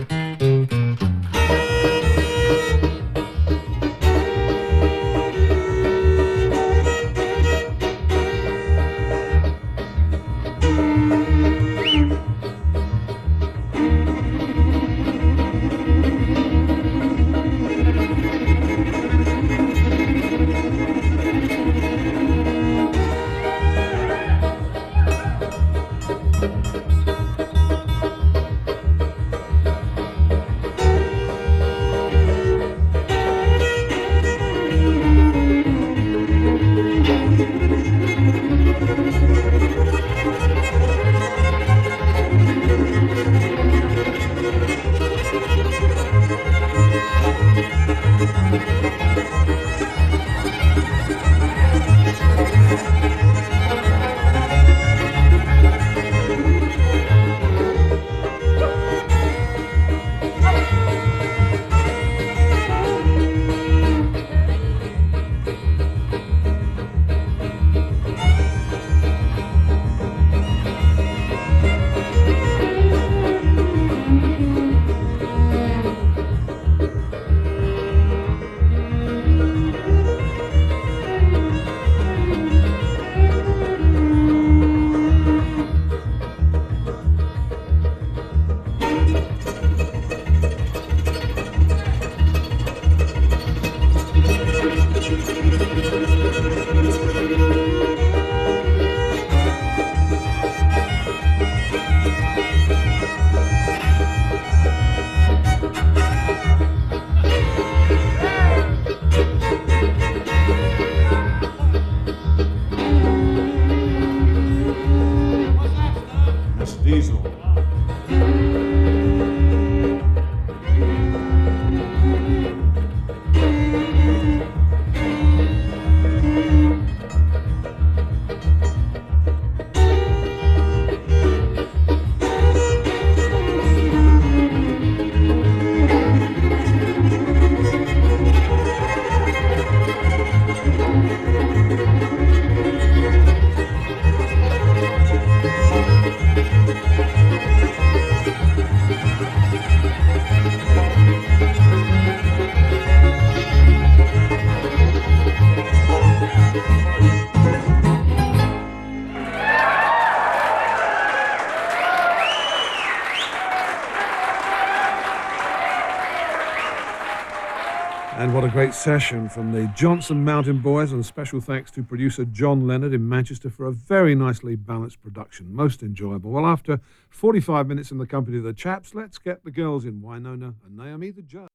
Diesel. And what a great session from the Johnson Mountain Boys, and special thanks to producer John Leonard in Manchester for a very nicely balanced production. Most enjoyable. Well, after 45 minutes in the company of the chaps, let's get the girls in, Wynonna and Naomi the Judge.